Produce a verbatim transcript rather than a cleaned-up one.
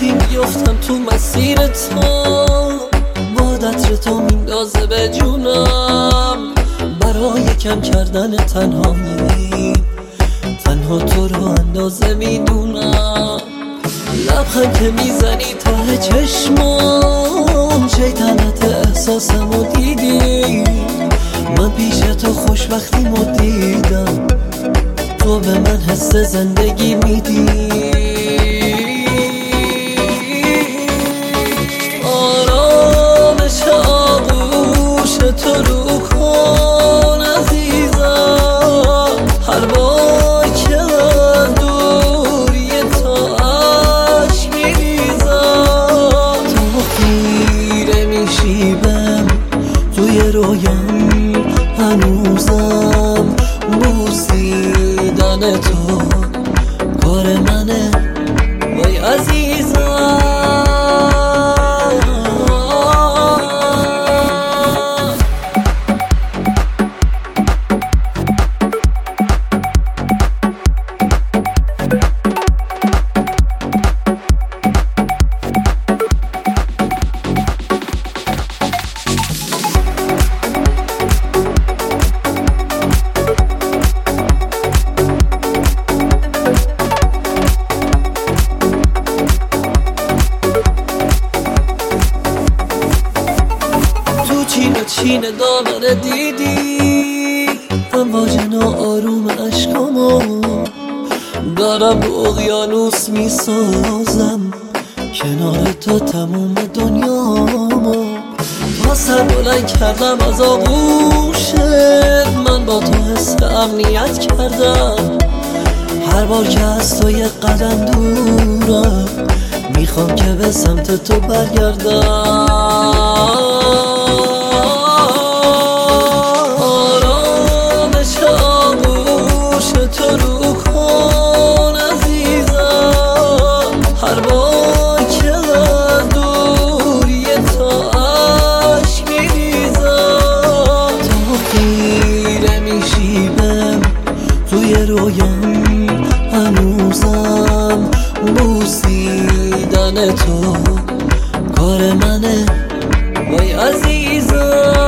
وقتی میفتم تو مسیر تو، باد عطر تو میندازه به جونم. برای کم کردن تنهایی تنها تو رو اندازه میدونم. لبخند که میزنی ته چشمام، شیطنت احساسمو دیدی. من پیش تو خوشبختیمو دیدم، تو به من حس زندگی میدی. آرامش آغوش تو رو کن عزیزم، هر بار که من دوری تو عشق میریزم. تو خیره میشیبم توی رویم، هنوزم بوسیدن تو کار منه وای عزیزم. چین چین دامنه دیدی، امواج ناآروم عشقامو دارم رو اقیانوس میسازم. کنار تو تموم دنیامو تا سر بلند کردم از آغوشت. من با تو حس امنیت کردم، هر بار که از تو یک قدم دورم میخوام که به سمت تو برگردم. تو رو کن عزیزم، هر بار که من دوری تو عشق میریزم. تو خیره میشیبم توی رویم، هنوزم بوسیدن تو کار منه وای عزیزم.